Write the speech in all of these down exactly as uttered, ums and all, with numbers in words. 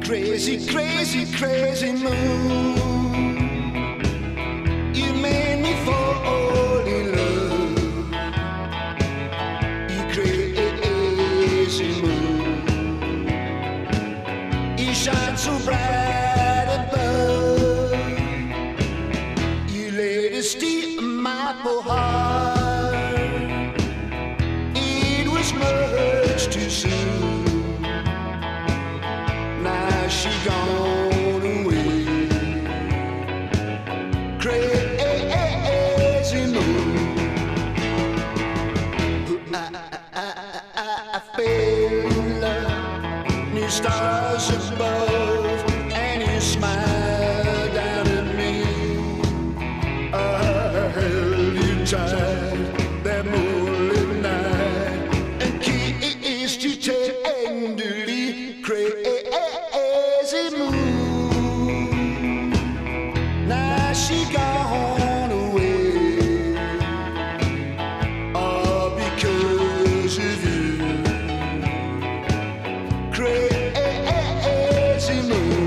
Crazy, crazy, crazy moon. You made me fall in love. You crazy moon. You shine so bright above. You laid a steep in my poor heart. It was much too soon. She gone away. Crazy moon. I, I, I, I fell in love. New stars above, and you smiled down at me. I held you tight that moonlit night and kissed you tenderly. Crazy moon. Now she gone away, all because of you. Crazy moon.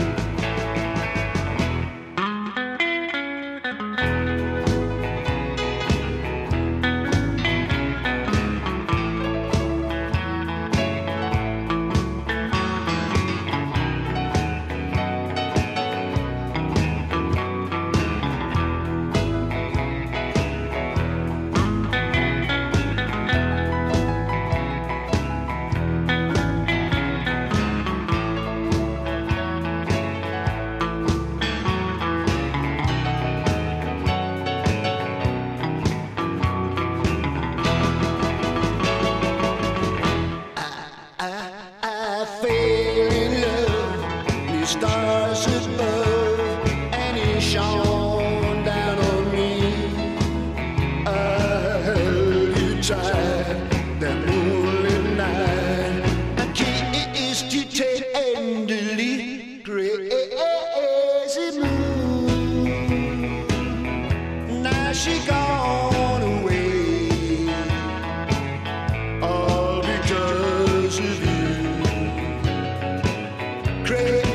Stars above, and it shone down on me. I held you tight that moonlit night. I kissed you tenderly. Crazy moon. Now she gone away, all because of you. Crazy